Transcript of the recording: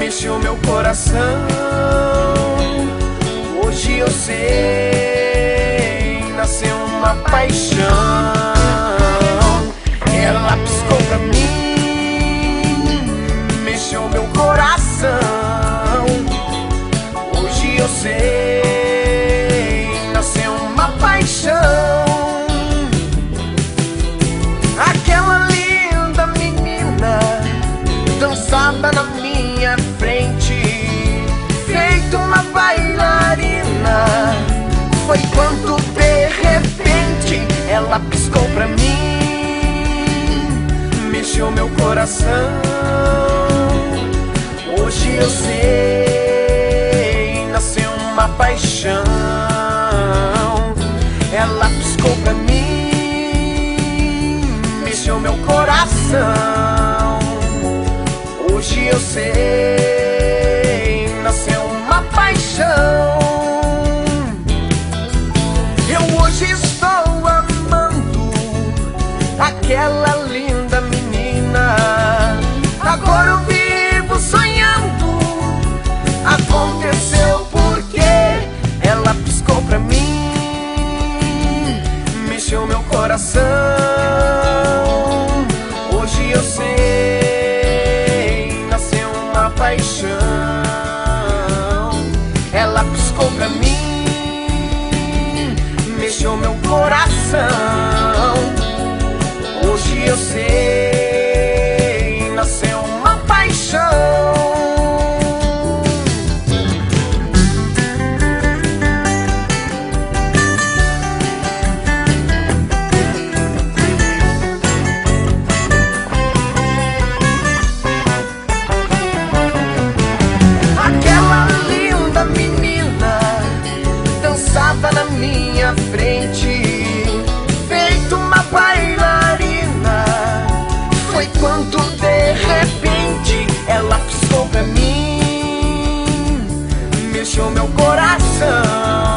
mexeu meu coração. Hoje eu sei, nasceu uma paixão. Ela piscou pra mim, mexeu meu coração. Hoje eu sei, nasceu uma paixão. Aquela linda menina dançava na minha frente, feito uma bailarina. Foi quando de repente ela piscou pra mim, mexeu meu coração. Hoje eu sei, nasceu uma paixão. Ela piscou pra mim, mexeu meu coração. Hoje eu sei, nasceu uma paixão. Eu hoje estou amando aquela linda menina. Agora eu vivo sonhando. Aconteceu porque ela piscou pra mim, mexeu meu coração. Hoje eu sei, nasceu uma paixão. Ela piscou pra mim, mexeu meu coração. Hoje eu sei, nasceu uma paixão. Na minha frente, feito uma bailarina. Foi quando de repente ela piscou pra mim, mexeu meu coração.